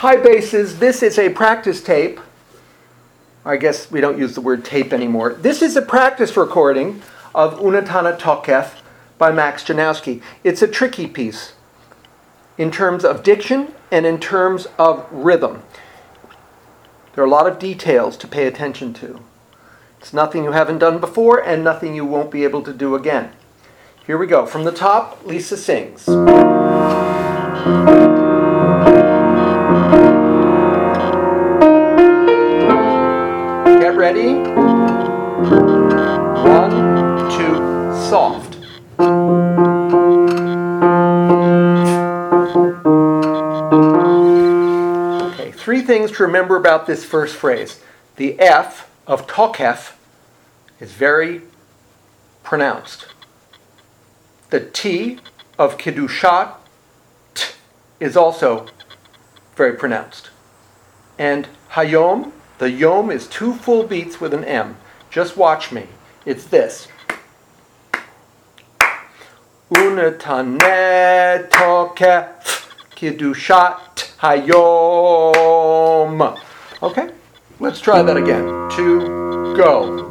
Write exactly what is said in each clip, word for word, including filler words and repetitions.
Hi basses, this is a practice tape. I guess we don't use the word tape anymore. This is a practice recording of Unetane Tokef by Max Janowski. It's a tricky piece in terms of diction and in terms of rhythm. There are a lot of details to pay attention to. It's nothing you haven't done before and nothing you won't be able to do again. Here we go. From the top, Lisa sings. Get ready. One, two, soft. Okay, three things to remember about this first phrase. The F of Tokef is very pronounced. The T of Kedushat is also very pronounced. And Hayom, the Yom is two full beats with an M. Just watch me. It's this. Unetane Tokef Kedushat Hayom. Okay? Let's try that again. Two, go.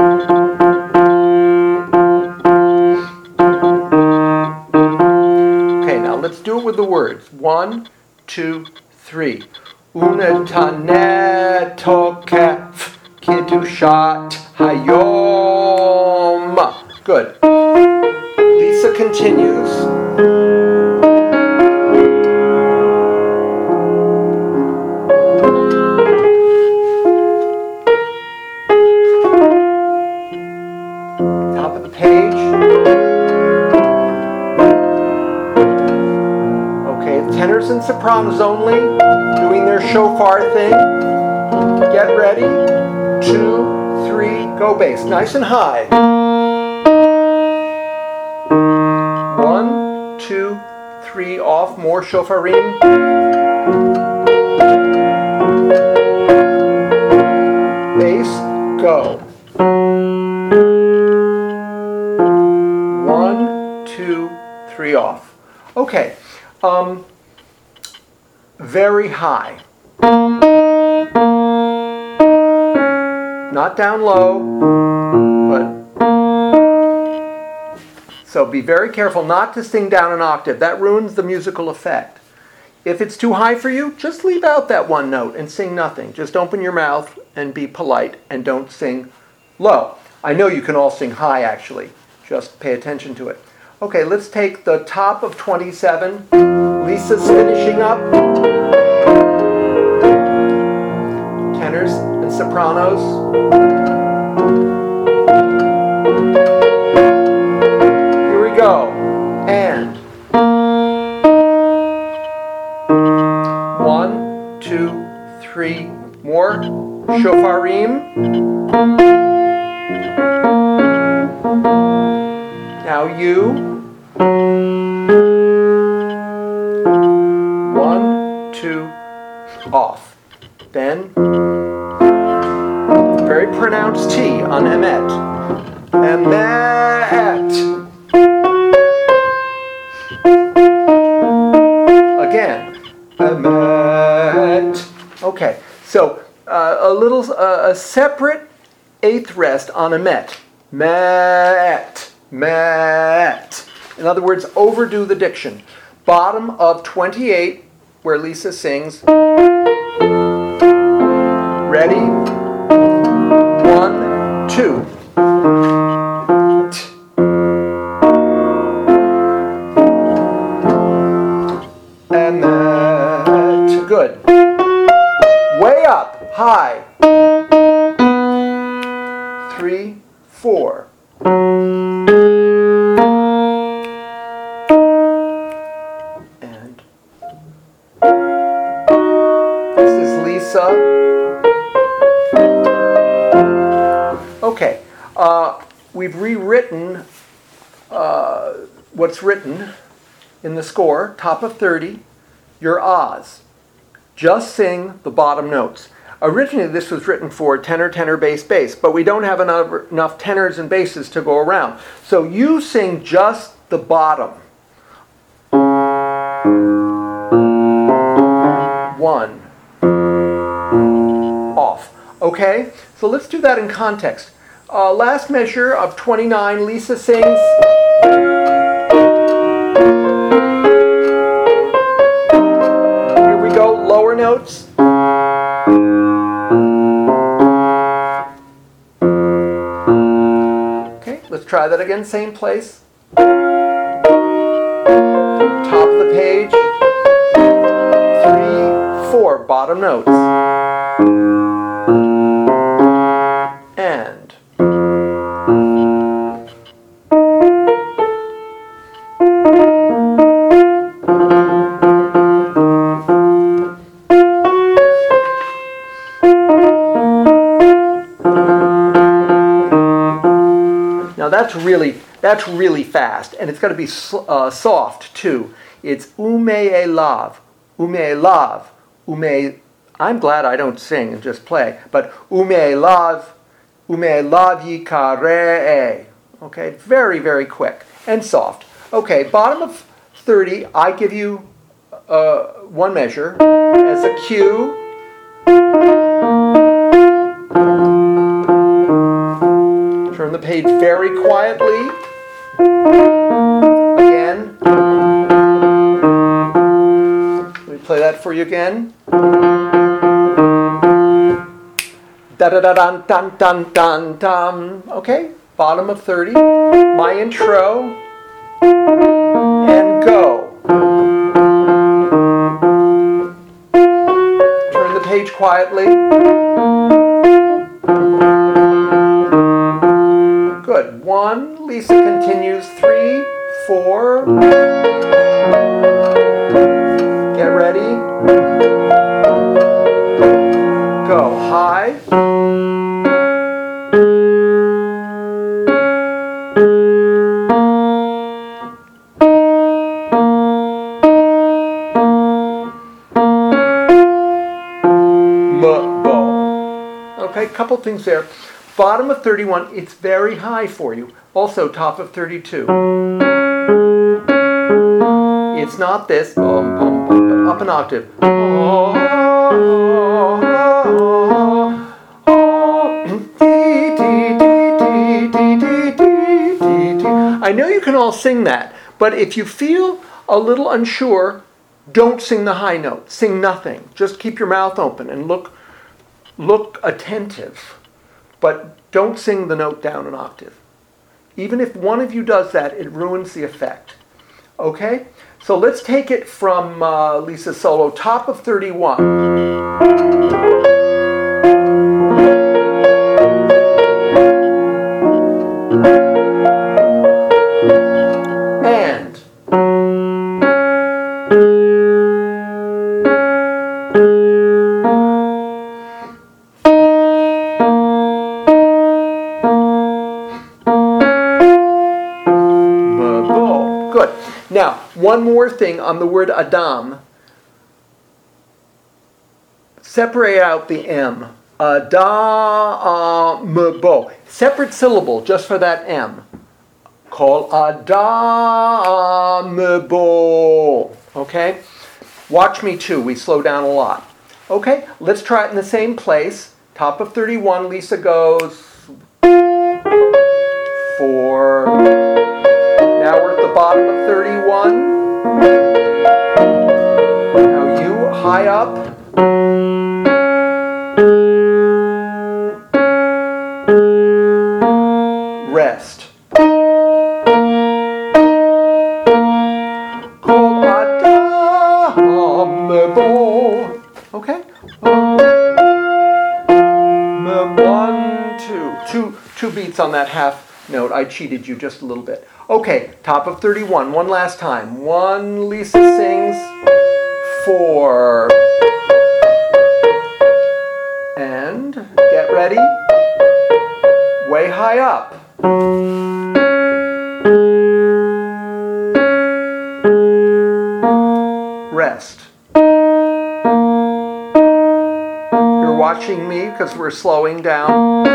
Okay, now let's do it with the words. One, two, three. Unetane Tokef Kedushat Hayom. Good. Lisa continues. Top of the page. Okay, tenors and sopranos only, doing their shofar thing. Get ready. Two, three, go bass. Nice and high. One, two, three, off. More shofarim. Bass, go. One, two, three, off. Okay. Um, very high. Not down low, but so be very careful not to sing down an octave. That ruins the musical effect. If it's too high for you, just leave out that one note and sing nothing. Just open your mouth and be polite and don't sing low. I know you can all sing high actually. Just pay attention to it. Okay, let's take the top of twenty-seven. Lisa's finishing up. Tenors and sopranos. Here we go. And one, two, three, more. Shofarim. Now you. One, two, off. Then, very pronounced T on emet. Emet. Again. Emet. Okay, so uh, a little, uh, a separate eighth rest on emet. Met. Met. In other words, overdo the diction. Bottom of twenty-eight, where Lisa sings. Ready? One, two. And that. Good. Way up, high. Three, four. And this is Lisa. Okay, uh, we've rewritten uh, what's written in the score, top of thirty, your ahs. Just sing the bottom notes. Originally this was written for tenor, tenor, bass, bass, but we don't have enough, enough tenors and basses to go around. So you sing just the bottom. One, Okay? So let's do that in context. Uh, last measure of twenty-nine, Lisa sings. Here we go, lower notes. Okay, let's try that again, same place. Top of the page. Three, four, bottom notes. And. Now that's really that's really fast, and it's got to be uh, soft too. It's ume lav, ume lav, ume. I'm glad I don't sing and just play, but ume lav, ume lav yikare. Okay, very very quick and soft. Okay, bottom of thirty. I give you uh, one measure as a cue. Turn the page very quietly. Again. Let me play that for you again. Da da da dun dun dun dun dun. Okay, bottom of thirty. My intro. And go. Turn the page quietly. Good. One. Lisa continues. Three, four. Get ready. Go. High. M-bo. Okay, couple things there. Bottom of thirty-one, it's very high for you. Also, top of thirty-two. It's not this, bum, bum, bum, but up an octave. I know you can all sing that, but if you feel a little unsure, don't sing the high note. Sing nothing. Just keep your mouth open and look, look attentive. But don't sing the note down an octave. Even if one of you does that, it ruins the effect. Okay? So let's take it from uh, Lisa's solo, top of thirty-one. And. Good. Now, one more thing on the word Adam. Separate out the M. Adamo. Separate syllable just for that M. Call Adamo. Okay? Watch me too. We slow down a lot. Okay? Let's try it in the same place. Top of thirty-one, Lisa goes. Four. Now we're at the bottom of thirty-one. Now you high up. Rest. Okay? One, two. Two, two beats on that half note. I cheated you just a little bit. Okay, top of thirty-one. One last time. One, Lisa sings. Four. And get ready. Way high up. Rest. You're watching me because we're slowing down.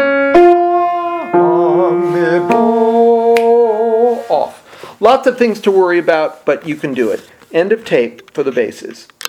Off. Lots of things to worry about, but you can do it. End of tape for the basses.